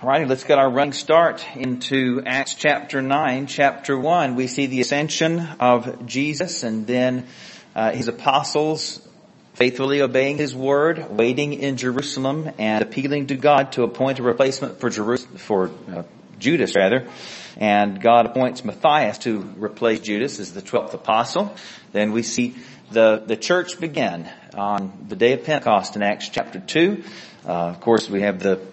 Alrighty, let's get our running start into Acts chapter 9. Chapter 1, we see the ascension of Jesus and then his apostles faithfully obeying his word, waiting in Jerusalem and appealing to God to appoint a replacement for Judas. And God appoints Matthias to replace Judas as the 12th apostle. Then we see the church begin on the day of Pentecost in Acts chapter 2. Of course, we have the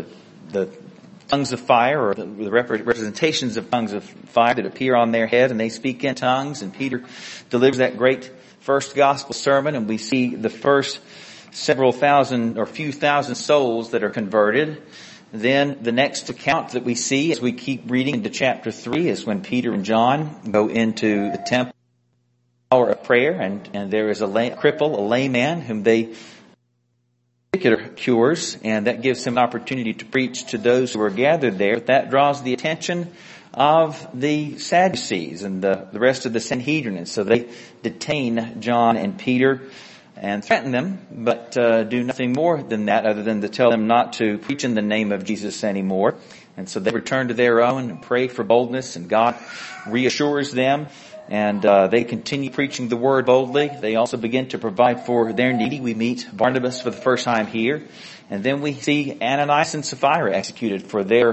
tongues of fire, or the representations of tongues of fire that appear on their head, and they speak in tongues, and Peter delivers that great first gospel sermon, and we see the first several thousand or few thousand souls that are converted. Then the next account that we see as we keep reading into chapter 3 is when Peter and John go into the temple hour of prayer, and there is a cripple, a lame man, whom they particular cures, and that gives him an opportunity to preach to those who are gathered there. But that draws the attention of the Sadducees and the rest of the Sanhedrin, and so they detain John and Peter and threaten them, but do nothing more than that other than to tell them not to preach in the name of Jesus anymore. And so they return to their own and pray for boldness, and God reassures them. And they continue preaching the word boldly. They also begin to provide for their needy. We meet Barnabas for the first time here, and then we see Ananias and Sapphira executed for their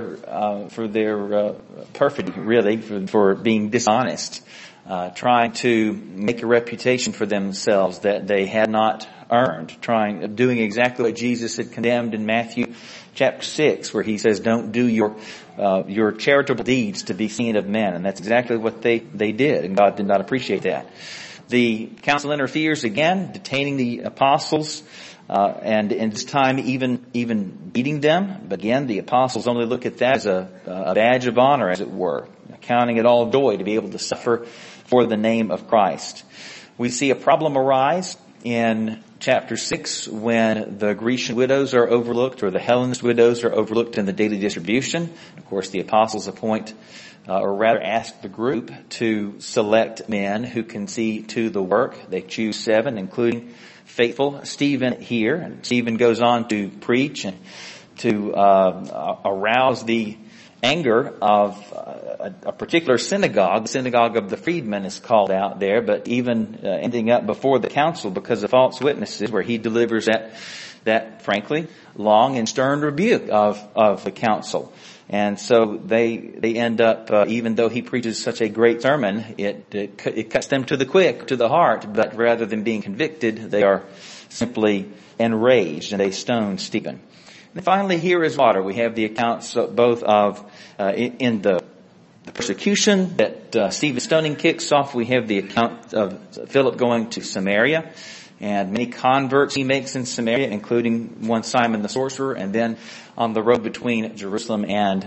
perfidy, really, for being dishonest, trying to make a reputation for themselves that they had not earned, doing exactly what Jesus had condemned in Matthew chapter 6, where he says, "Don't do your charitable deeds to be seen of men." And that's exactly what they did, and God did not appreciate that. The council interferes again, detaining the apostles, and in this time even beating them. But again, the apostles only look at that as a badge of honor, as it were, counting it all joy to be able to suffer for the name of Christ. We see a problem arise in chapter 6 when the Grecian widows are overlooked, or the Hellenist widows are overlooked in the daily distribution. Of course, the apostles appoint, or rather ask the group to select men who can see to the work. They choose 7, including faithful Stephen here. And Stephen goes on to preach and to arouse the anger of a particular synagogue. The synagogue of the freedmen is called out there, but even ending up before the council because of false witnesses, where he delivers that frankly long and stern rebuke of the council. And so they end up, even though he preaches such a great sermon, it cuts them to the quick, to the heart. But rather than being convicted, they are simply enraged, and they stone Stephen. And finally, here is water. We have the accounts both of in the persecution that Stephen's stoning kicks off. We have the account of Philip going to Samaria, and many converts he makes in Samaria, including one Simon the sorcerer. And then on the road between Jerusalem and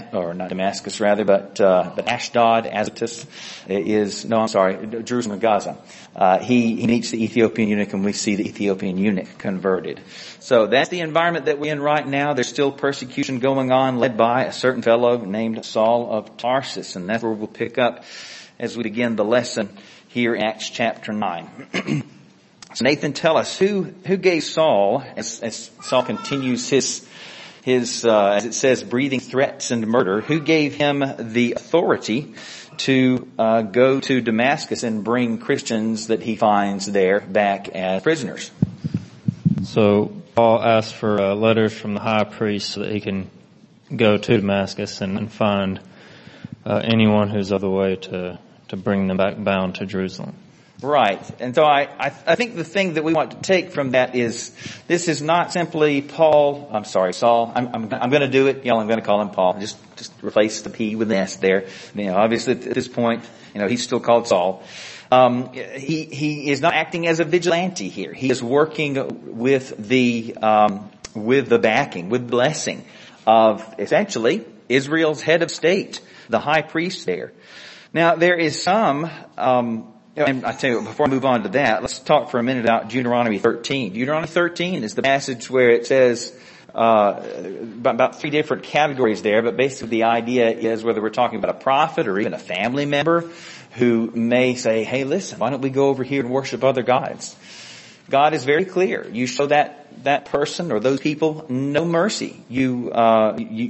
Ashdod, Azotus Jerusalem and Gaza. He meets the Ethiopian eunuch, and we see the Ethiopian eunuch converted. So that's the environment that we're in right now. There's still persecution going on, led by a certain fellow named Saul of Tarsus, and that's where we'll pick up as we begin the lesson here in Acts chapter 9. So Nathan, tell us who gave Saul, as Saul continues his as it says, breathing threats and murder, who gave him the authority to go to Damascus and bring Christians that he finds there back as prisoners? So Paul asked for letters from the high priest so that he can go to Damascus and find anyone who's of the way to bring them back bound to Jerusalem. Right. And so I think the thing that we want to take from that is this is not simply Saul. I'm going to do it. I'm going to call him Paul. Just replace the P with an S there. Obviously at this point, he's still called Saul. He is not acting as a vigilante here. He is working with the backing, with blessing of essentially Israel's head of state, the high priest there. Now there is some, and I tell you, before I move on to that, let's talk for a minute about Deuteronomy 13. Deuteronomy 13 is the passage where it says about 3 different categories there, but basically the idea is whether we're talking about a prophet or even a family member who may say, "Hey, listen, why don't we go over here and worship other gods?" God is very clear. You show that person or those people no mercy.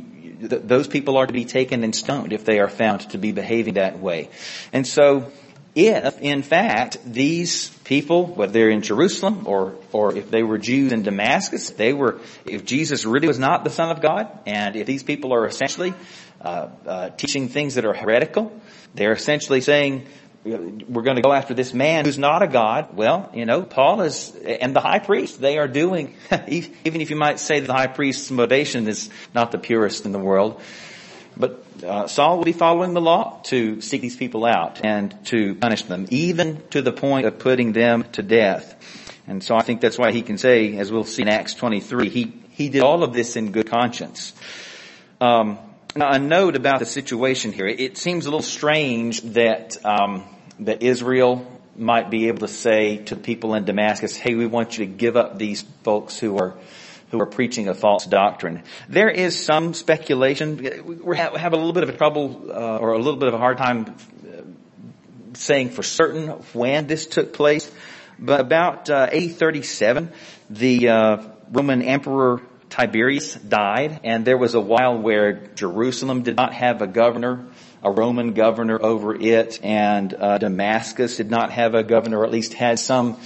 those people are to be taken and stoned if they are found to be behaving that way. And so if, in fact, these people, whether they're in Jerusalem or if they were Jews in Damascus, if Jesus really was not the Son of God, and if these people are essentially teaching things that are heretical, they're essentially saying, we're going to go after this man who's not a God. Well, Paul and the high priest, they are doing, even if you might say that the high priest's motivation is not the purest in the world, but Saul will be following the law to seek these people out and to punish them, even to the point of putting them to death. And so I think that's why he can say, as we'll see in Acts 23, he did all of this in good conscience. Now, a note about the situation here. It seems a little strange that Israel might be able to say to the people in Damascus, hey, we want you to give up these folks who are preaching a false doctrine. There is some speculation. We have a little bit of a trouble or a little bit of a hard time saying for certain when this took place. But about AD 37, the Roman Emperor Tiberius died, and there was a while where Jerusalem did not have a governor, a Roman governor over it, and Damascus did not have a governor, or at least had some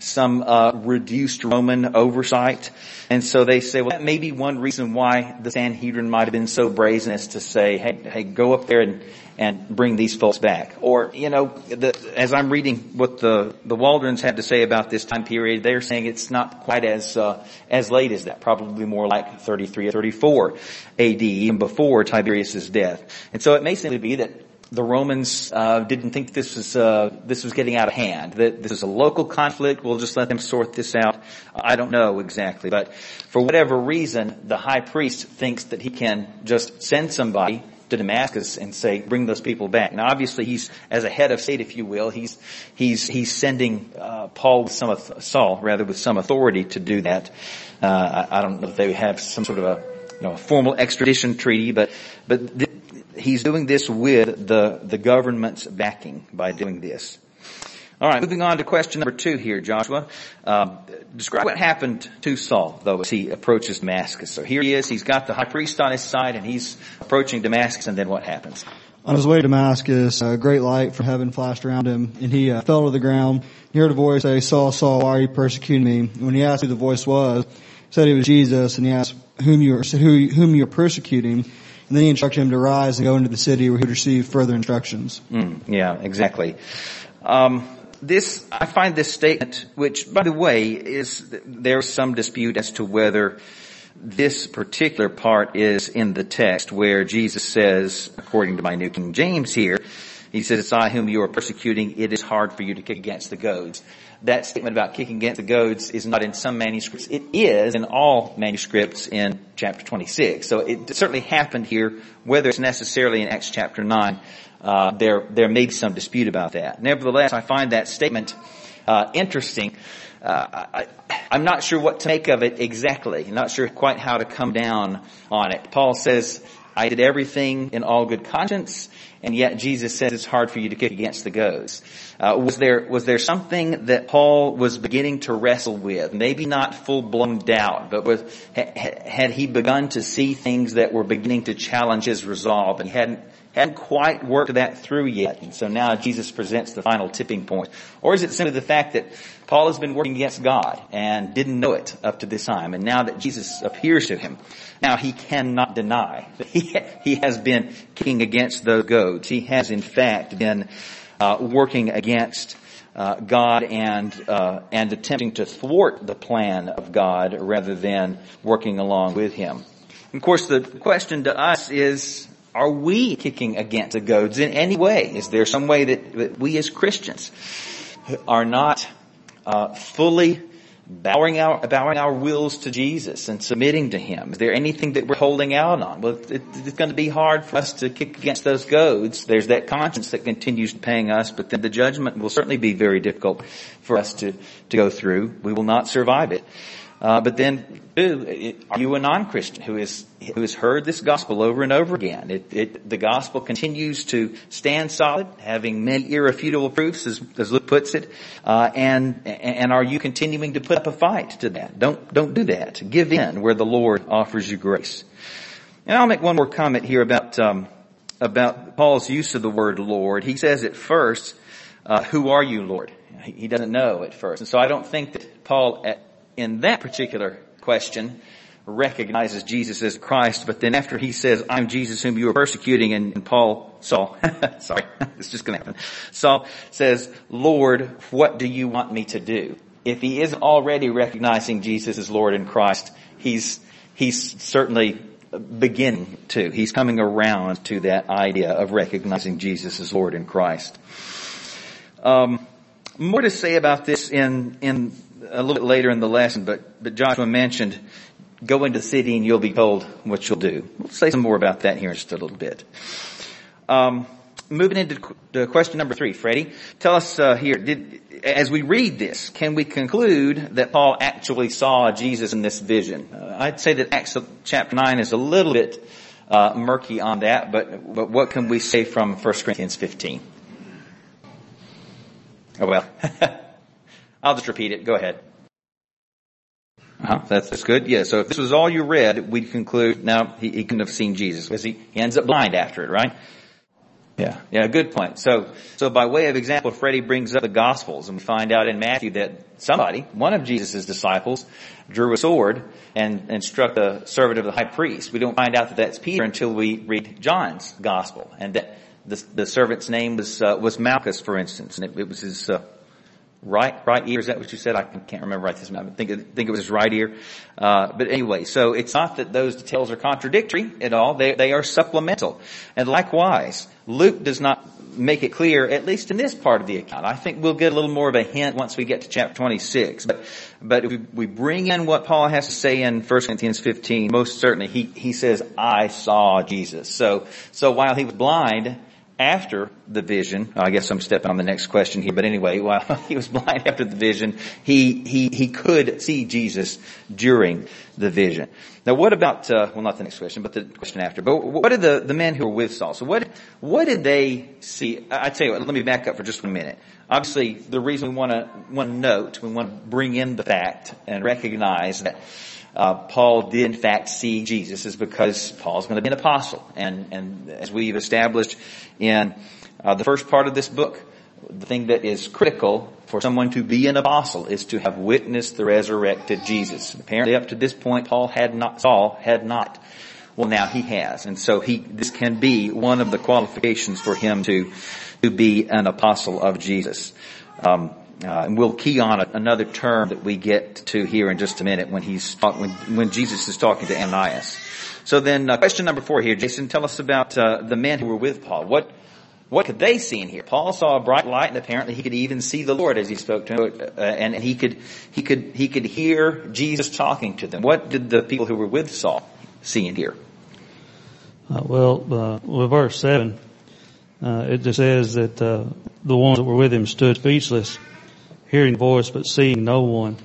reduced Roman oversight. And so they say, well, that may be one reason why the Sanhedrin might have been so brazen as to say, hey, go up there and bring these folks back. Or, as I'm reading what the Waldrons had to say about this time period, they're saying it's not quite as late as that, probably more like 33 or 34 AD, even before Tiberius's death. And so it may simply be that the Romans didn't think this was getting out of hand, that this is a local conflict. We'll just let them sort this out. I don't know exactly, but for whatever reason, the high priest thinks that he can just send somebody to Damascus and say, bring those people back. Now, obviously, he's, as a head of state, if you will, he's sending Saul with some authority to do that. I don't know if they have some sort of a formal extradition treaty, but he's doing this with the government's backing by doing this. All right, moving on to question number 2 here, Joshua. Describe what happened to Saul, though, as he approaches Damascus. So here he is. He's got the high priest on his side, and he's approaching Damascus, and then what happens? On his way to Damascus, a great light from heaven flashed around him, and he fell to the ground. He heard a voice say, Saul, Saul, why are you persecuting me? And when he asked who the voice was, he said it was Jesus, and he asked whom you are persecuting. And then he instructed him to rise and go into the city where he would receive further instructions. Yeah, exactly. I find this statement, which, by the way, there's some dispute as to whether this particular part is in the text where Jesus says, according to my New King James here, he says, it's I whom you are persecuting, it is hard for you to kick against the goads. That statement about kicking against the goads is not in some manuscripts. It is in all manuscripts in chapter 26. So it certainly happened here. Whether it's necessarily in Acts chapter 9, there may be some dispute about that. Nevertheless, I find that statement interesting. I'm not sure what to make of it exactly. I'm not sure quite how to come down on it. Paul says, I did everything in all good conscience, and yet Jesus says it's hard for you to kick against the goads. Was there something that Paul was beginning to wrestle with? Maybe not full-blown doubt, but had he begun to see things that were beginning to challenge his resolve, and he hadn't quite worked that through yet, and so now Jesus presents the final tipping point? Or is it simply the fact that Paul has been working against God and didn't know it up to this time, and now that Jesus appears to him, now he cannot deny that he has been kicking against those goads. He has in fact been working against God and attempting to thwart the plan of God rather than working along with him. And of course, the question to us is, are we kicking against the goads in any way? Is there some way that we as Christians are not fully bowing our wills to Jesus and submitting to Him? Is there anything that we're holding out on? Well, it's going to be hard for us to kick against those goads. There's that conscience that continues paying us, but then the judgment will certainly be very difficult for us to go through. We will not survive it. But then, are you a non-Christian who has heard this gospel over and over again? The gospel continues to stand solid, having many irrefutable proofs, as Luke puts it. And are you continuing to put up a fight to that? Don't do that. Give in where the Lord offers you grace. And I'll make one more comment here about Paul's use of the word Lord. He says at first, who are you, Lord? He doesn't know at first. And so I don't think that Paul, in that particular question, recognizes Jesus as Christ, but then after he says, I'm Jesus whom you are persecuting, and Saul, sorry, it's just gonna happen. Saul says, Lord, what do you want me to do? If he isn't already recognizing Jesus as Lord and Christ, he's certainly beginning to. He's coming around to that idea of recognizing Jesus as Lord and Christ. More to say about this in a little bit later in the lesson, but Joshua mentioned, go into the city and you'll be told what you'll do. We'll say some more about that here in just a little bit. Moving into question number 3, Freddie, tell us here, as we read this, can we conclude that Paul actually saw Jesus in this vision? I'd say that Acts chapter 9 is a little bit murky on that, but what can we say from 1 Corinthians 15? Oh well, I'll just repeat it. Go ahead. That's good. Yeah, so if this was all you read, we'd conclude now he couldn't have seen Jesus because he ends up blind after it, right? Yeah, good point. So by way of example, Freddie brings up the Gospels, and we find out in Matthew that somebody, one of Jesus' disciples, drew a sword and struck the servant of the high priest. We don't find out that that's Peter until we read John's Gospel, and that the servant's name was Malchus, for instance, and it was his right ear. Is that what you said? I can't remember right this moment. I think it was his right ear. But anyway, so it's not that those details are contradictory at all. They are supplemental. And likewise, Luke does not make it clear, at least in this part of the account. I think we'll get a little more of a hint once we get to chapter 26. But if we bring in what Paul has to say in 1 Corinthians 15, most certainly he says, I saw Jesus. So while he was blind after the vision, I guess I'm stepping on the next question here, but anyway, while he was blind after the vision, he could see Jesus during the vision. Now what about, not the next question, but the question after, but what did the men who were with Saul, so what did they see? I tell you what, let me back up for just 1 minute. Obviously, the reason we want to bring in the fact and recognize that Paul did in fact see Jesus is because Paul's going to be an apostle. And as we've established in the first part of this book, the thing that is critical for someone to be an apostle is to have witnessed the resurrected Jesus. Apparently up to this point, Saul had not. Well, now he has. And so this can be one of the qualifications for him to be an apostle of Jesus. And we'll key on another term that we get to here in just a minute when Jesus is talking to Ananias. So then, question number 4 here, Jason, tell us about the men who were with Paul. What could they see in here? Paul saw a bright light, and apparently he could even see the Lord as he spoke to him, and he could hear Jesus talking to them. What did the people who were with Saul see in here? With verse 7, it just says that the ones that were with him stood speechless, hearing the voice but seeing no one.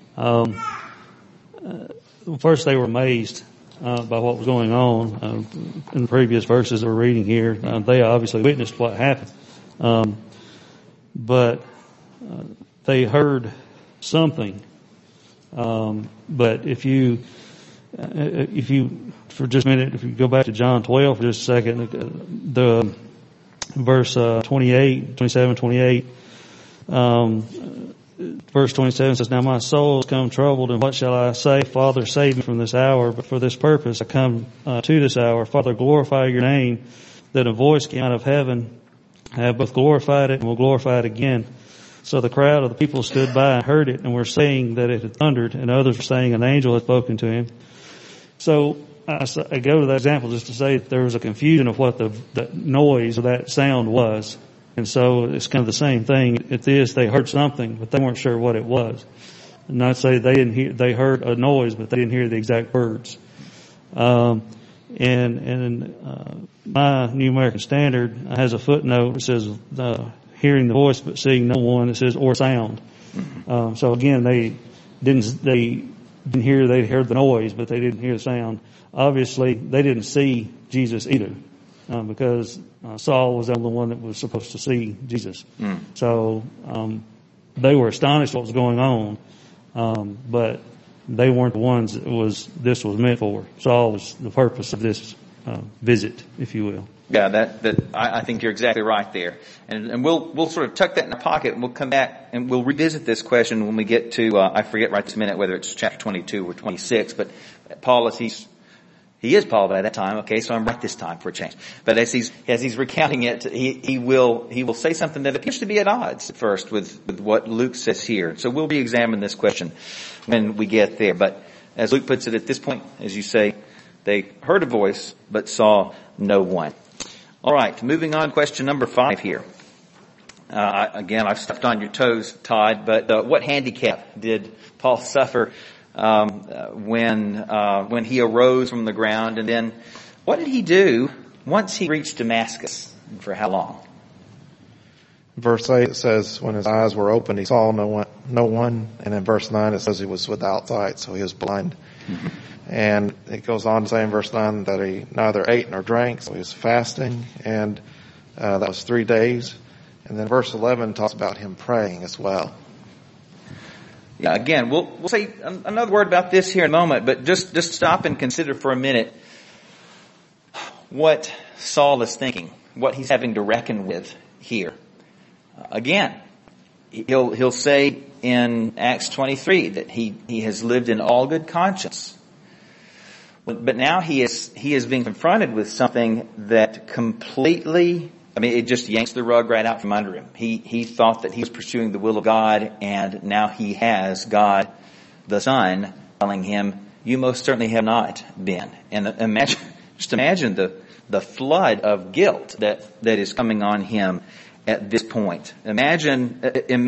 First they were amazed by what was going on. In the previous verses that we're reading here, they obviously witnessed what happened. But they heard something. But if you for just a minute, if you go back to John 12 for just a second, the verse 27, 28, verse 27 says, Now my soul has come troubled, and what shall I say? Father, save me from this hour. But for this purpose I come to this hour. Father, glorify your name. That a voice came out of heaven. I have both glorified it and will glorify it again. So the crowd of the people stood by and heard it, and were saying that it had thundered, and others were saying an angel had spoken to him. So I go to that example just to say that there was a confusion of what the noise of that sound was. And so it's kind of the same thing. At this, they heard something, but they weren't sure what it was. And I'd say they heard a noise, but they didn't hear the exact words. And my New American Standard has a footnote that says, hearing the voice but seeing no one. It says, or sound. So again, they didn't hear, they heard the noise, but they didn't hear the sound. Obviously, they didn't see Jesus either, because Saul was the only one that was supposed to see Jesus. So they were astonished what was going on, but they weren't the ones that this was meant for. Saul was the purpose of this visit, if you will. Yeah, I think you're exactly right there. And we'll sort of tuck that in the pocket, and we'll come back and we'll revisit this question when we get to, I forget right this minute whether it's chapter 22 or 26, but Paul, he is Paul by that time, okay, so I'm right this time for a change. But as he's recounting it, he will say something that appears to be at odds at first with what Luke says here. So we'll be examining this question when we get there. But as Luke puts it at this point, as you say, they heard a voice but saw no one. All right, moving on, question number 5 here. Again, I've stepped on your toes, Todd, but what handicap did Paul suffer when he arose from the ground? And then what did he do once he reached Damascus? And for how long? Verse 8 says, when his eyes were opened, he saw no one. And in verse 9 it says he was without sight, so he was blind. Mm-hmm. And it goes on to say in verse 9 that he neither ate nor drank, so he was fasting, and that was 3 days. And then verse 11 talks about him praying as well. Yeah, again, we'll say another word about this here in a moment, but just stop and consider for a minute what Saul is thinking, what he's having to reckon with here. Again, he'll say in Acts 23 that he has lived in all good conscience. But now he is being confronted with something that completely, it just yanks the rug right out from under him. He thought that he was pursuing the will of God, and now he has God, the Son, telling him, you most certainly have not been. And imagine the flood of guilt that is coming on him at this point. Imagine,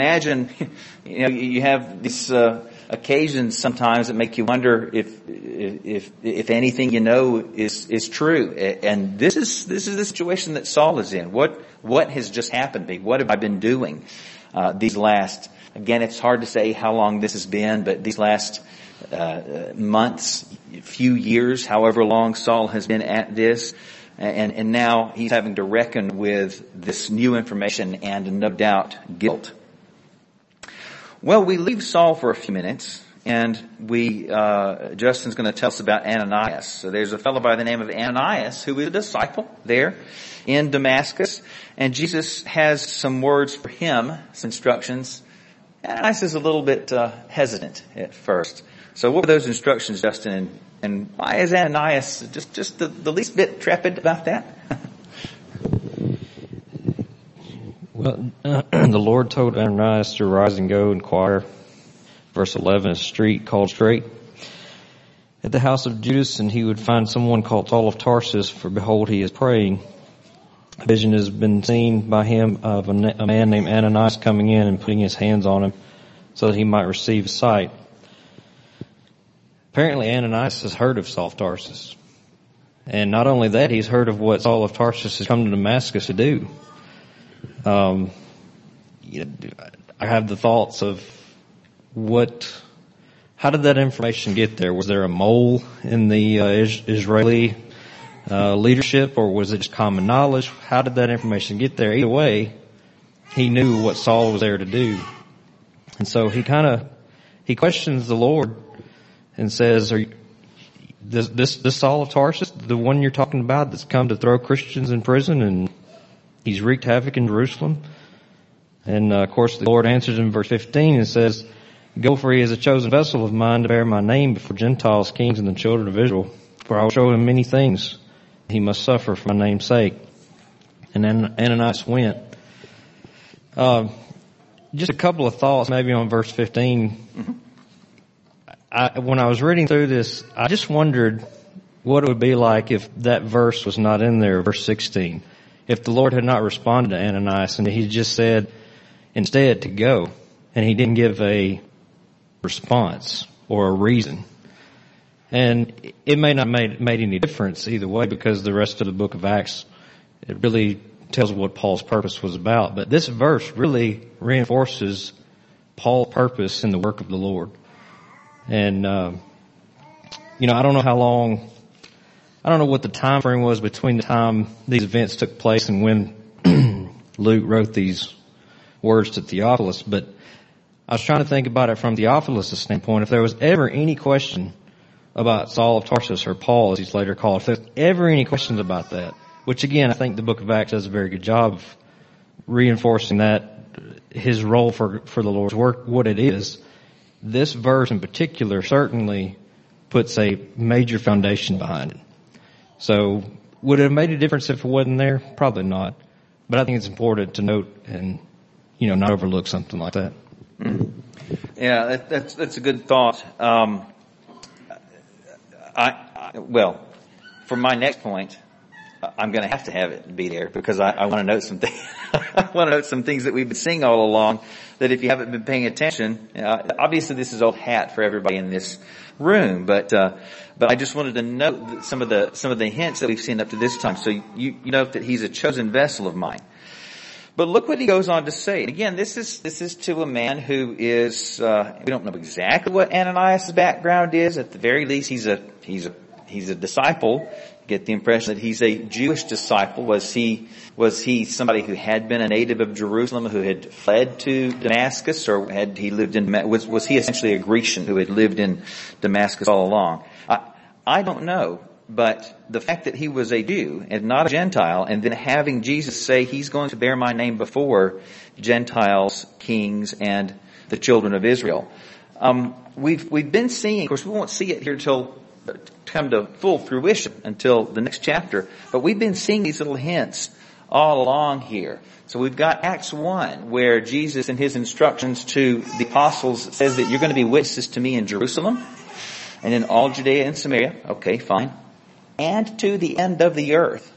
you have these occasions sometimes that make you wonder if anything is true. And this is the situation that Saul is in. What has just happened to me? What have I been doing these last? Again, it's hard to say how long this has been, but these last months, few years, however long Saul has been at this. And now he's having to reckon with this new information and no doubt guilt. Well, we leave Saul for a few minutes, and Justin's going to tell us about Ananias. So there's a fellow by the name of Ananias who is a disciple there in Damascus, and Jesus has some words for him, some instructions. Ananias is a little bit hesitant at first. So what were those instructions, Justin, and why is Ananias just the least bit trepid about that? Well, the Lord told Ananias to rise and go inquire. Verse 11, a street called Straight at the house of Judas, and he would find someone called Saul of Tarsus, for behold, he is praying. A vision has been seen by him of a man named Ananias coming in and putting his hands on him so that he might receive sight. Apparently Ananias has heard of Saul of Tarsus. And not only that, he's heard of what Saul of Tarsus has come to Damascus to do. I have the thoughts of how did that information get there? Was there a mole in the Israeli leadership, or was it just common knowledge? How did that information get there? Either way, he knew what Saul was there to do. And so he questions the Lord and says, this Saul of Tarsus, the one you're talking about that's come to throw Christians in prison, and he's wreaked havoc in Jerusalem? And of course the Lord answers in verse 15 and says, go, for he is a chosen vessel of mine to bear my name before Gentiles, kings, and the children of Israel. For I will show him many things he must suffer for my name's sake. And then Ananias went. Just a couple of thoughts maybe on verse 15. When I was reading through this, I just wondered what it would be like if that verse was not in there, verse 16. If the Lord had not responded to Ananias and he just said instead to go, and he didn't give a response or a reason. And it may not made any difference either way, because the rest of the book of Acts, it really tells what Paul's purpose was about. But this verse really reinforces Paul's purpose in the work of the Lord. And, I don't know what the time frame was between the time these events took place and when Luke wrote these words to Theophilus, but I was trying to think about it from Theophilus' standpoint. If there was ever any question about Saul of Tarsus, or Paul as he's later called, if there's ever any questions about that, which again, I think the book of Acts does a very good job of reinforcing that, his role for the Lord's work, what it is. This verse in particular certainly puts a major foundation behind it. So would it have made a difference if it wasn't there? Probably not. But I think it's important to note and, not overlook something like that. Yeah, that's a good thought. Well, for my next point, I'm going to have it be there because I want to note some things. I want to note some things that we've been seeing all along that if you haven't been paying attention, obviously this is old hat for everybody in this room, but I just wanted to note some of the hints that we've seen up to this time. So you note that he's a chosen vessel of mine. But look what he goes on to say. And again, this is to a man who is, we don't know exactly what Ananias' background is. At the very least, he's a disciple. Get the impression that he's a Jewish disciple. Was he somebody who had been a native of Jerusalem who had fled to Damascus, or had he lived in, was he essentially a Grecian who had lived in Damascus all along? I don't know. But the fact that he was a Jew and not a Gentile, and then having Jesus say he's going to bear my name before Gentiles, kings, and the children of Israel. We've been seeing, of course we won't see it here till come to full fruition until the next chapter, but we've been seeing these little hints all along here. So we've got Acts 1, where Jesus in his instructions to the apostles says that you're going to be witnesses to me in Jerusalem and in all Judea and Samaria. Okay, fine. And to the end of the earth.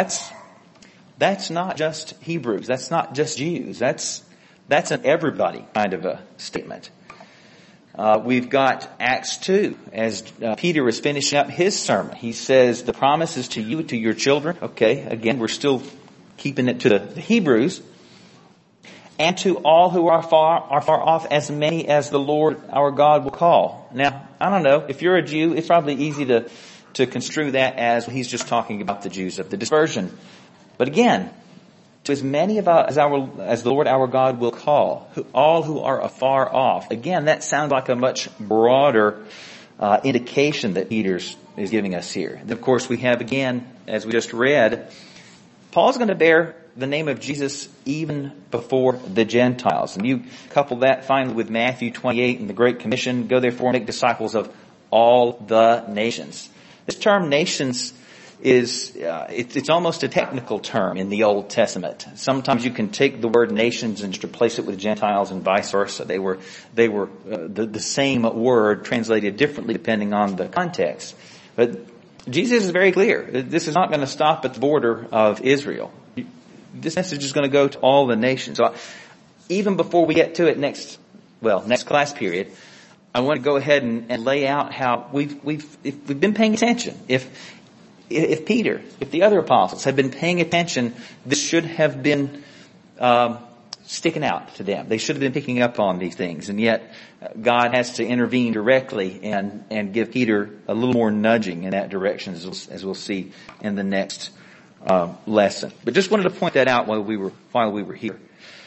That's not just Hebrews. That's not just Jews. That's an everybody kind of a statement. We've got Acts 2, as Peter is finishing up his sermon. He says, the promises to you, to your children. Okay, again, we're still keeping it to the Hebrews. And to all who are far off, as many as the Lord our God will call. Now, I don't know, if you're a Jew, it's probably easy to construe that as he's just talking about the Jews of the dispersion. But again, to as many as the Lord our God will call, all who are afar off. Again, that sounds like a much broader indication that Peter is giving us here. And of course, we have again, as we just read, Paul's going to bear the name of Jesus even before the Gentiles. And you couple that finally with Matthew 28 and the Great Commission, go therefore and make disciples of all the nations. This term nations is, it's almost a technical term in the Old Testament. Sometimes you can take the word nations and just replace it with Gentiles and vice versa. They were the same word translated differently depending on the context. But Jesus is very clear. This is not going to stop at the border of Israel. This message is going to go to all the nations. So even before we get to it next class period, I want to go ahead and lay out how we've been paying attention. If Peter, if the other apostles had been paying attention, this should have been sticking out to them. They should have been picking up on these things, and yet God has to intervene directly and give Peter a little more nudging in that direction, as we'll see in the next lesson. But just wanted to point that out while we were here.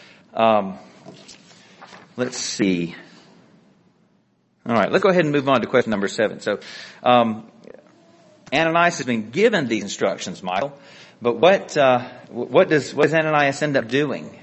Let's see. All right, let's go ahead and move on to question number 7. So, Ananias has been given these instructions, Michael, but what does Ananias end up doing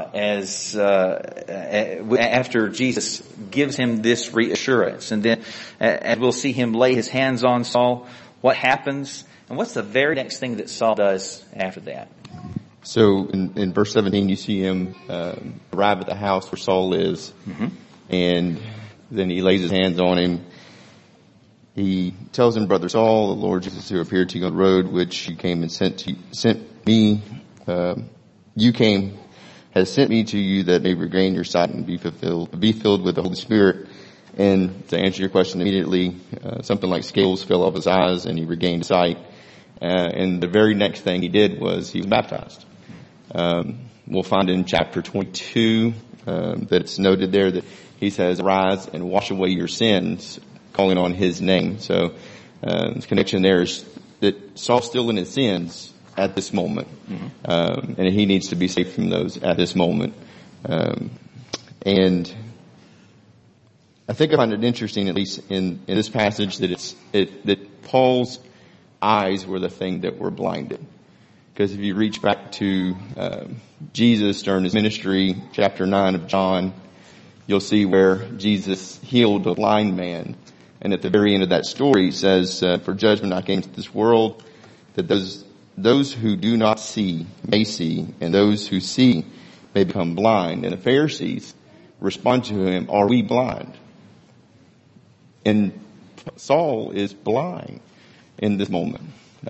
after Jesus gives him this reassurance? And then, as we'll see him lay his hands on Saul, what happens? And what's the very next thing that Saul does after that? So, in verse 17, you see him arrive at the house where Saul is, and then he lays his hands on him. He tells him, Brother Saul, the Lord Jesus who appeared to you on the road, which you came and sent me, has sent me to you that may regain your sight and be filled with the Holy Spirit. And to answer your question immediately, something like scales fell off his eyes and he regained sight. And the very next thing he did was he was baptized. We'll find in chapter 22 that it's noted there that he says, "Arise and wash away your sins," calling on his name. So the connection there is that Saul's still in his sins at this moment, and he needs to be saved from those at this moment. And I think I find it interesting, at least in this passage, that Paul's eyes were the thing that were blinded. Because if you reach back to Jesus during his ministry, chapter 9 of John, you'll see where Jesus healed a blind man. And at the very end of that story, he says, for judgment I came to this world, that those who do not see may see, and those who see may become blind. And the Pharisees respond to him, are we blind? And Saul is blind in this moment.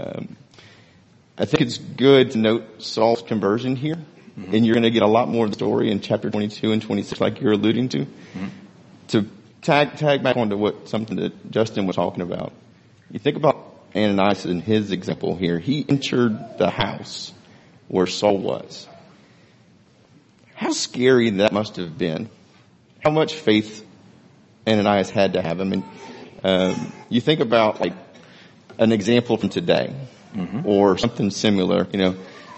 I think it's good to note Saul's conversion here. Mm-hmm. And you're going to get a lot more of the story in chapter 22 and 26, like you're alluding to. Mm-hmm. To tag back onto something that Justin was talking about. You think about Ananias and his example here. He entered the house where Saul was. How scary that must have been. How much faith Ananias had to have. I mean, you think about like an example from today, mm-hmm. or something similar. You know,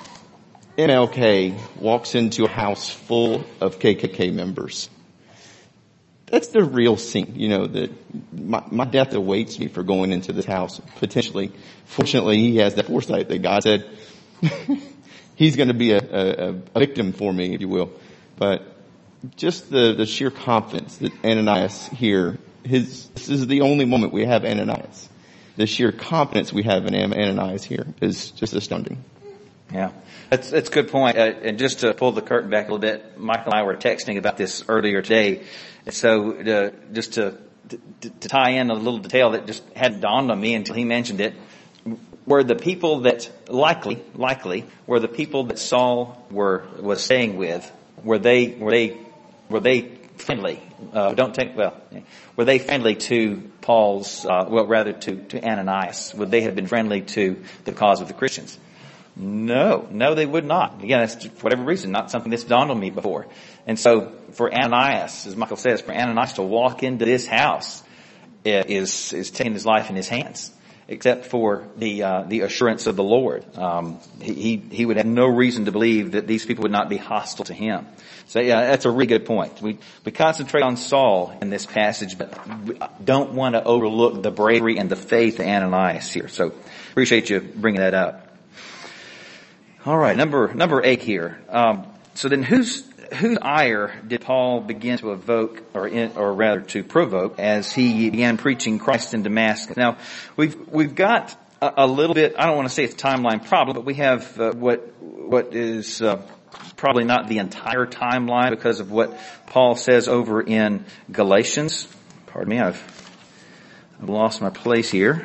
MLK walks into a house full of KKK members. That's the real scene. You know, that my death awaits me for going into this house potentially. Fortunately, he has that foresight that God said he's going to be a victim for me, if you will. But just the sheer confidence that Ananias here, this is the only moment we have Ananias. The sheer confidence we have in Ananias here is just astounding. Yeah, that's a good point. And just to pull the curtain back a little bit, Michael and I were texting about this earlier today. So just to tie in a little detail that just hadn't dawned on me until he mentioned it, were the people that likely were the people that Saul was staying with, were they friendly? Were they friendly to Paul's? To Ananias? Would they have been friendly to the cause of the Christians? No, they would not. Again, that's for whatever reason, not something that's dawned on me before. And so for Ananias, as Michael says, for Ananias to walk into this house is taking his life in his hands, except for the assurance of the Lord. He would have no reason to believe that these people would not be hostile to him. So yeah, that's a really good point. We concentrate on Saul in this passage, but we don't want to overlook the bravery and the faith of Ananias here. So appreciate you bringing that up. All right, number 8 here. So then, whose ire did Paul begin to evoke, or rather to provoke, as he began preaching Christ in Damascus? Now, we've got a little bit. I don't want to say it's a timeline problem, but we have what is probably not the entire timeline because of what Paul says over in Galatians. Pardon me, I've lost my place here.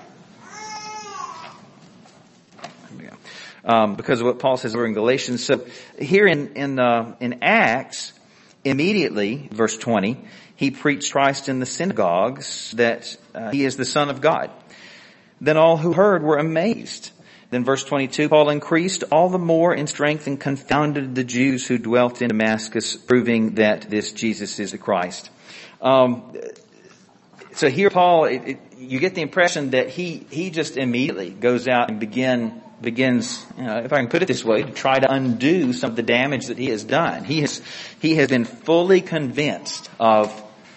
Because of what Paul says over in Galatians. So here in Acts, immediately, verse 20, he preached Christ in the synagogues that he is the Son of God. Then all who heard were amazed. Then verse 22, Paul increased all the more in strength and confounded the Jews who dwelt in Damascus, proving that this Jesus is the Christ. So here Paul, you get the impression that he just immediately goes out and begins, if I can put it this way, to try to undo some of the damage that he has done. He has been fully convinced of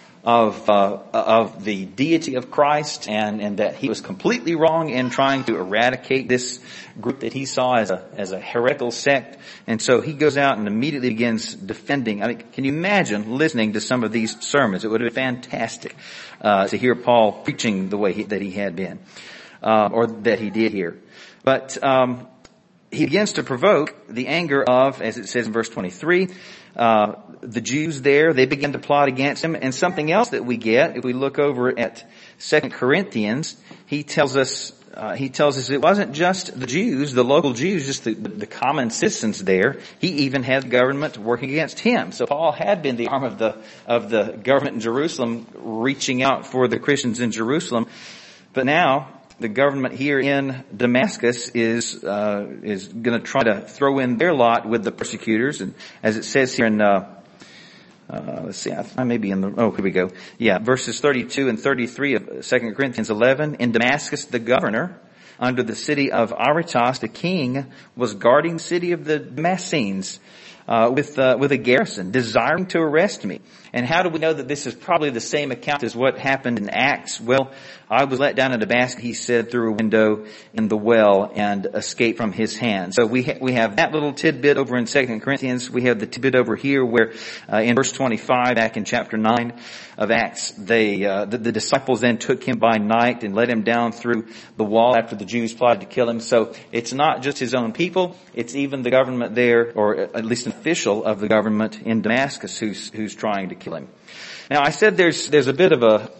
the deity of Christ and that he was completely wrong in trying to eradicate this group that he saw as a heretical sect. And so he goes out and immediately begins defending. I mean, can you imagine listening to some of these sermons? It would have been fantastic to hear Paul preaching the way that he had been, or that he did here. But he begins to provoke the anger of, as it says in verse 23, the Jews there. They begin to plot against him. And something else that we get, if we look over at 2 Corinthians, he tells us it wasn't just the Jews, the local Jews, just the common citizens there. He even had the government working against him. So Paul had been the arm of the government in Jerusalem, reaching out for the Christians in Jerusalem. But now the government here in Damascus is going to try to throw in their lot with the persecutors. And as it says here in let's see, I may be in here we go. Yeah, verses 32 and 33 of 2 Corinthians 11. In Damascus, the governor, under the city of Aretas, the king, was guarding the city of the Damascenes with a garrison, desiring to arrest me. And how do we know that this is probably the same account as what happened in Acts? Well, I was let down in a basket, he said, through a window in the well and escaped from his hand. So we have that little tidbit over in 2 Corinthians. We have the tidbit over here where in verse 25, back in chapter 9 of Acts, the disciples then took him by night and let him down through the wall after the Jews plotted to kill him. So it's not just his own people, it's even the government there, or at least an official of the government in Damascus who's trying to kill him. Now I said there's a bit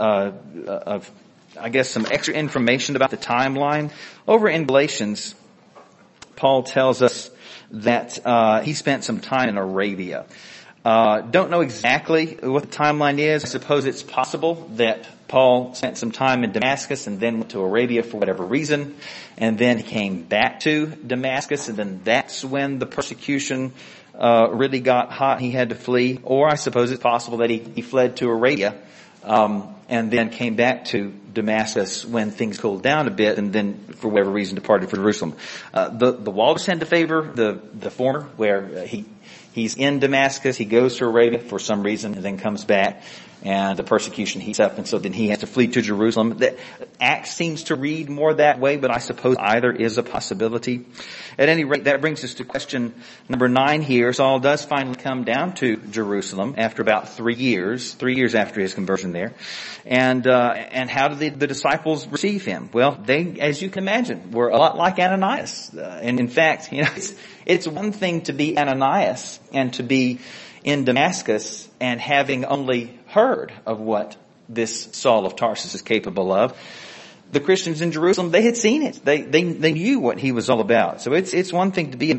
of I guess some extra information about the timeline. Over in Galatians, Paul tells us that he spent some time in Arabia. Don't know exactly what the timeline is. I suppose it's possible that Paul spent some time in Damascus and then went to Arabia for whatever reason, and then he came back to Damascus, and then that's when the persecution really got hot. He had to flee. Or I suppose it's possible that he fled to Arabia and then came back to Damascus when things cooled down a bit, and then for whatever reason departed for Jerusalem. The Walters tend to favor the former, where he's in Damascus, he goes to Arabia for some reason, and then comes back, and the persecution heats up, and so then he has to flee to Jerusalem. The Acts seems to read more that way, but I suppose either is a possibility. At any rate, that brings us to question number 9 here. Saul does finally come down to Jerusalem after about 3 years after his conversion there. And how did the disciples receive him? Well, they, as you can imagine, were a lot like Ananias. And in fact, it's one thing to be Ananias and to be in Damascus and having only heard of what this Saul of Tarsus is capable of. The Christians in Jerusalem, they had seen it. They knew what he was all about. So it's one thing to be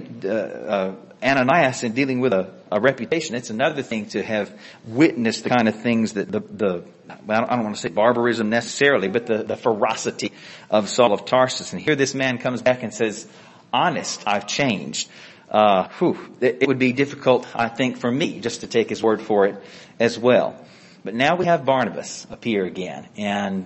Ananias and dealing with a reputation. It's another thing to have witnessed the kind of things that I don't want to say barbarism necessarily, but the ferocity of Saul of Tarsus. And here this man comes back and says, honest, I've changed. It would be difficult, I think, for me just to take his word for it as well. But now we have Barnabas appear again, and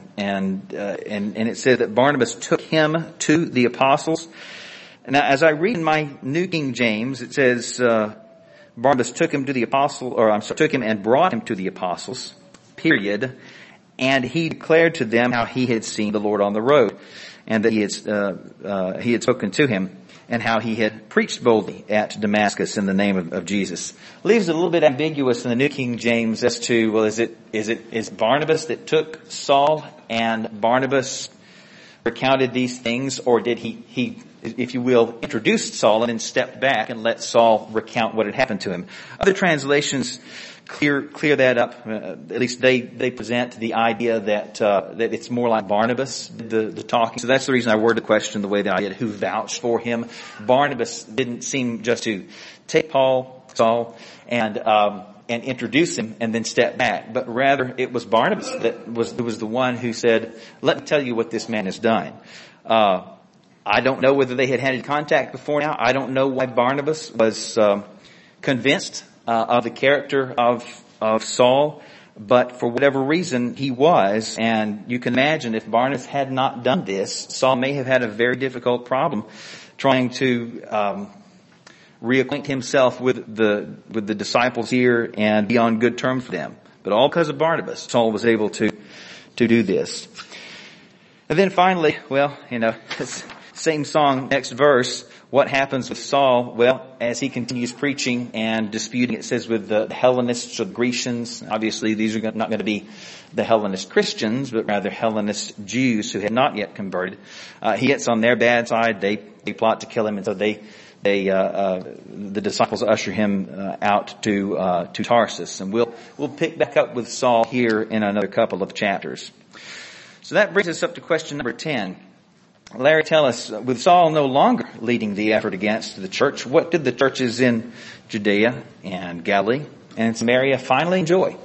it says that Barnabas took him to the apostles. Now, as I read in my New King James, it says Barnabas took him and brought him to the apostles. Period. And he declared to them how he had seen the Lord on the road, and that he had spoken to him, and how he had preached boldly at Damascus in the name of Jesus. Leaves it a little bit ambiguous in the New King James as to, well, is Barnabas that took Saul and Barnabas recounted these things, or did he, if you will, introduce Saul and then stepped back and let Saul recount what had happened to him? Other translations clear that up. At least they present the idea that it's more like Barnabas the talking. So that's the reason I worded the question the way that I did. Who vouched for him? Barnabas didn't seem just to take Saul and introduce him and then step back, but rather it was Barnabas that was the one who said, "Let me tell you what this man has done." I don't know whether they had had contact before now. I don't know why Barnabas was convinced of the character of Saul, but for whatever reason he was. And you can imagine if Barnabas had not done this, Saul may have had a very difficult problem trying to reacquaint himself with the disciples here and be on good terms with them. But all because of Barnabas, Saul was able to do this. And then finally, same song, next verse. What happens with Saul? Well, as he continues preaching and disputing, it says with the Hellenists or Grecians. Obviously, these are not going to be the Hellenist Christians, but rather Hellenist Jews who had not yet converted. He gets on their bad side. They plot to kill him, and so the disciples usher him out to Tarsus. And we'll pick back up with Saul here in another couple of chapters. So that brings us up to question number 10. Larry, tell us, with Saul no longer leading the effort against the church, what did the churches in Judea and Galilee and Samaria finally enjoy?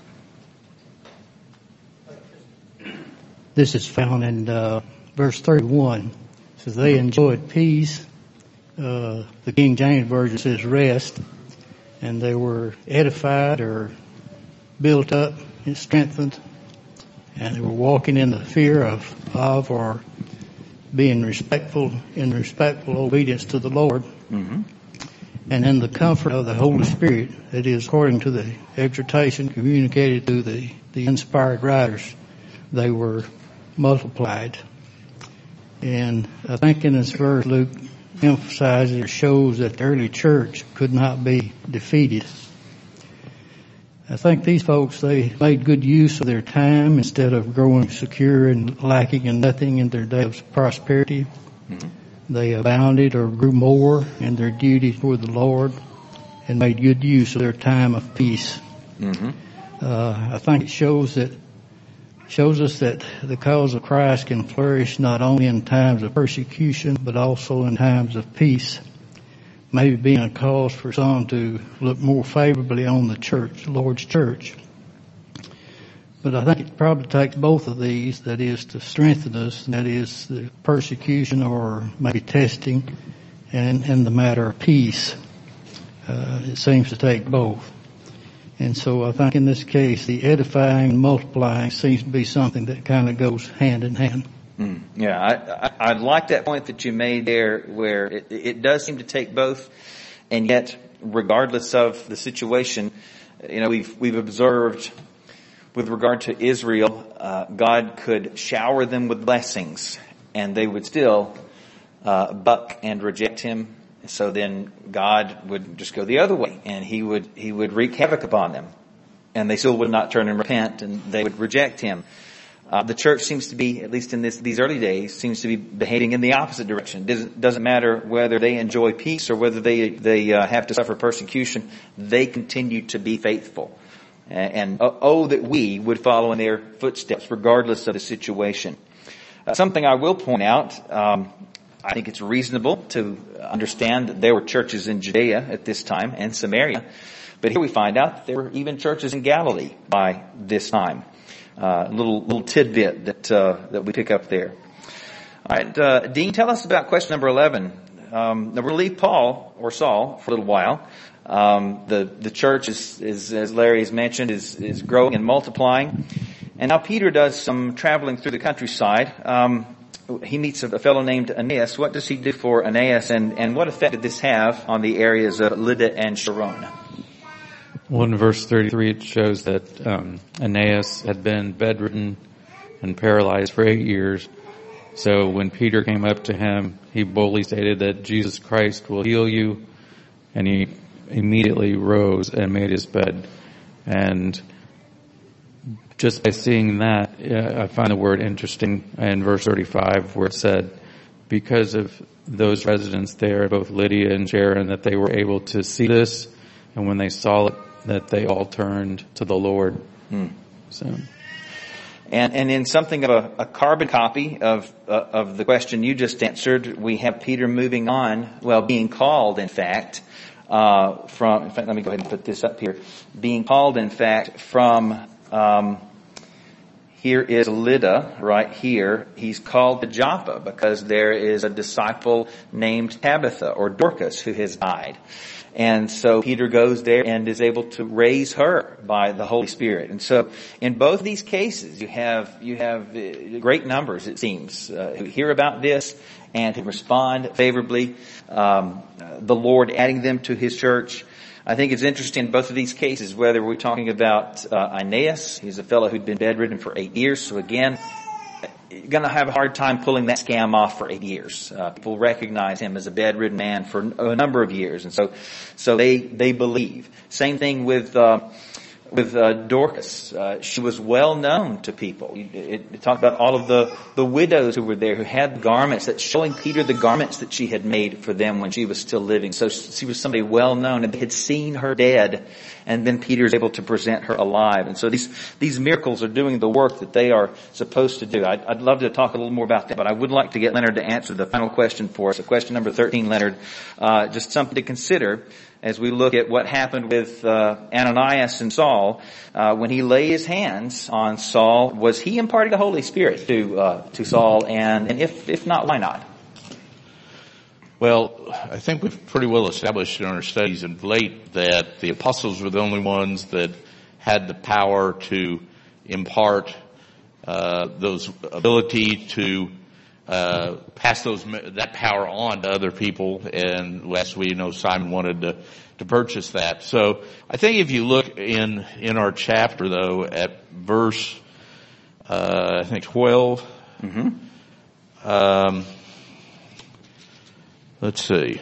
This is found in verse 31. It says they enjoyed peace. The King James Version says rest, and they were edified or built up and strengthened, and they were walking in the fear of or being in respectful obedience to the Lord. Mm-hmm. and in the comfort of the Holy Spirit, that is, according to the exhortation communicated through the inspired writers, they were multiplied. And I think in this verse, Luke emphasizes or shows that the early church could not be defeated. I think these folks, they made good use of their time instead of growing secure and lacking in nothing in their day of prosperity. Mm-hmm. They abounded or grew more in their duty toward the Lord and made good use of their time of peace. Mm-hmm. I think it shows us that the cause of Christ can flourish not only in times of persecution, but also in times of peace. Maybe being a cause for some to look more favorably on the church, the Lord's church. But I think it probably takes both of these, that is to strengthen us, and that is the persecution or maybe testing, and the matter of peace. It seems to take both. And so I think in this case, the edifying and multiplying seems to be something that kind of goes hand in hand. Yeah, I like that point that you made there, where it does seem to take both, and yet, regardless of the situation, we've observed with regard to Israel, God could shower them with blessings, and they would still buck and reject Him. So then God would just go the other way, and He would wreak havoc upon them, and they still would not turn and repent, and they would reject Him. The church seems to be, at least in these early days, seems to be behaving in the opposite direction. Doesn't matter whether they enjoy peace or whether they have to suffer persecution. They continue to be faithful. And that we would follow in their footsteps regardless of the situation. Something I will point out, I think it's reasonable to understand that there were churches in Judea at this time and Samaria. But here we find out there were even churches in Galilee by this time. Little tidbit that we pick up there. All right, Dean, tell us about question number 11. Now we're going to leave Paul or Saul for a little while. The church is, as Larry has mentioned, is growing and multiplying. And now Peter does some traveling through the countryside. He meets a fellow named Aeneas. What does he do for Aeneas, and what effect did this have on the areas of Lydda and Sharon? Well, in verse 33, it shows that Aeneas had been bedridden and paralyzed for 8 years. So when Peter came up to him, he boldly stated that Jesus Christ will heal you, and he immediately rose and made his bed. And just by seeing that, I find the word interesting in verse 35, where it said, because of those residents there, both Lydia and Sharon, that they were able to see this, and when they saw it, that they all turned to the Lord. So, and in something of a carbon copy of the question you just answered, we have Peter moving on. Well, being called, in fact, in fact, let me go ahead and put this up here. Being called, in fact, from here is Lydda, right here. He's called to Joppa because there is a disciple named Tabitha or Dorcas who has died. And so Peter goes there and is able to raise her by the Holy Spirit. And so in both these cases, you have great numbers, it seems, who hear about this and who respond favorably. The Lord adding them to His church. I think it's interesting in both of these cases, whether we're talking about Aeneas, he's a fellow who'd been bedridden for 8 years. So again, you're going to have a hard time pulling that scam off for 8 years. People recognize him as a bedridden man for a number of years, and so they believe. Same thing with Dorcas. She was well known to people. It talked about all of the widows who were there who had garments, that showing Peter the garments that she had made for them when she was still living. So she was somebody well known, and they had seen her dead, and then Peter is able to present her alive. And so these miracles are doing the work that they are supposed to do. I'd love to talk a little more about that, but I would like to get Leonard to answer the final question for us. So question number 13, Leonard, just something to consider as we look at what happened with Ananias and Saul. When he laid his hands on Saul, was he imparting the Holy Spirit to Saul? And if not, why not? Well, I think we've pretty well established in our studies of late that the apostles were the only ones that had the power to impart those ability to pass that power on to other people. And last we know Simon wanted to purchase that. So I think if you look in our chapter though at verse, I think 12, let's see.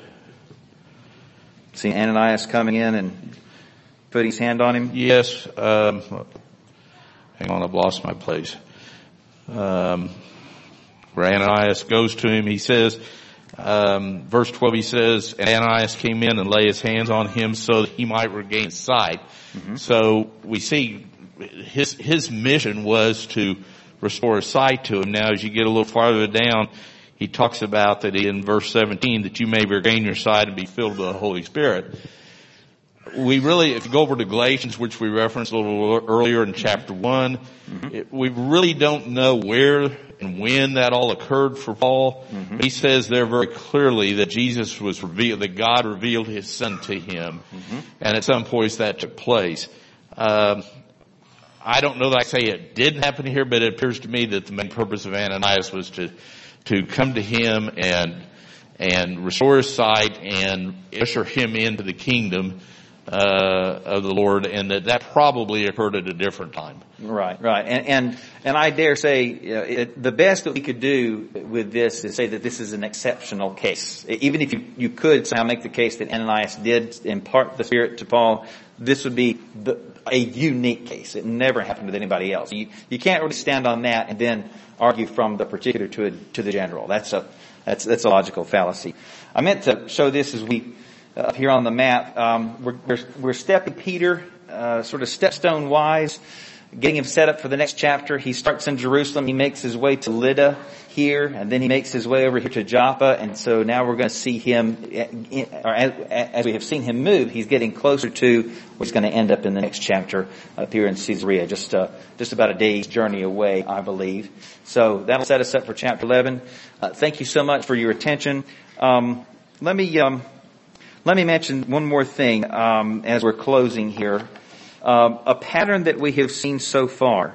See Ananias coming in and putting his hand on him? Yes. Hang on, I've lost my place. Where Ananias goes to him, he says, verse 12, he says, and Ananias came in and laid his hands on him so that he might regain sight. So we see his mission was to restore his sight to him. Now, as you get a little farther down, he talks about that in verse 17, that you may regain your sight and be filled with the Holy Spirit. We really, if you go over to Galatians, which we referenced a little earlier in chapter 1, we really don't know where and when that all occurred for Paul. He says there very clearly that Jesus was revealed, that God revealed his Son to him. And at some points that took place. I don't know that I say it didn't happen here, but it appears to me that the main purpose of Ananias was to come to him and restore his sight and usher him into the kingdom of the Lord, and that probably occurred at a different time. Right. And I dare say the best that we could do with this is say that this is an exceptional case. Even if you could somehow make the case that Ananias did impart the Spirit to Paul, this would be a unique case. It never happened with anybody else. You can't really stand on that and then argue from the particular to the general. That's a logical fallacy. I meant to show this as we up here on the map. We're stepping Peter sort of stepstone wise, getting him set up for the next chapter. He starts in Jerusalem. He makes his way to Lydda here, and then he makes his way over here to Joppa. And so now we're going to see him, or as we have seen him move, he's getting closer to where he's going to end up in the next chapter up here in Caesarea, just about a day's journey away, I believe. So that'll set us up for chapter 11. Thank you so much for your attention. Let me mention one more thing as we're closing here. A pattern that we have seen so far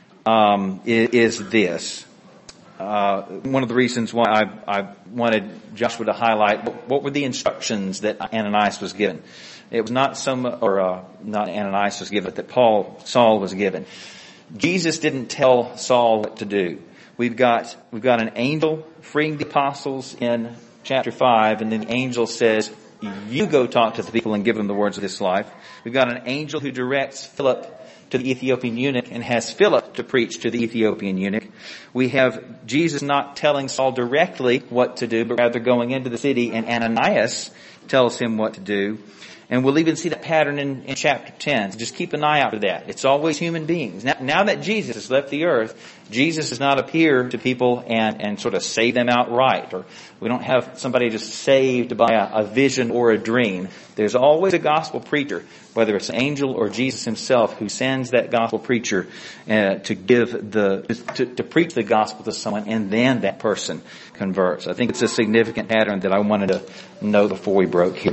is this. One of the reasons why I wanted Joshua to highlight what were the instructions that Ananias was given. It was not not Ananias was given, but that Saul was given. Jesus didn't tell Saul what to do. We've got an angel freeing the apostles in chapter 5, and then the angel says, you go talk to the people and give them the words of this life. We've got an angel who directs Philip to the Ethiopian eunuch and has Philip to preach to the Ethiopian eunuch. We have Jesus not telling Saul directly what to do, but rather going into the city, and Ananias tells him what to do. And we'll even see that pattern in chapter 10. So just keep an eye out for that. It's always human beings. Now that Jesus has left the earth, Jesus does not appear to people and sort of save them outright. Or we don't have somebody just saved by a vision or a dream. There's always a gospel preacher, whether it's an angel or Jesus himself, who sends that gospel preacher to preach the gospel to someone, and then that person converts. I think it's a significant pattern that I wanted to know before we broke here.